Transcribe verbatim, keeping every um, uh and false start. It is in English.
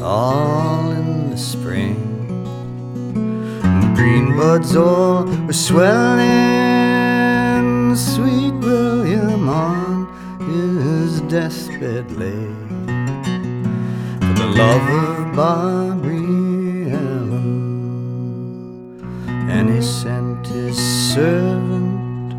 all in the spring. The green buds all were swelling. Sweet William on his deathbed lay, for the love of Barbary Allen, and he sent his servant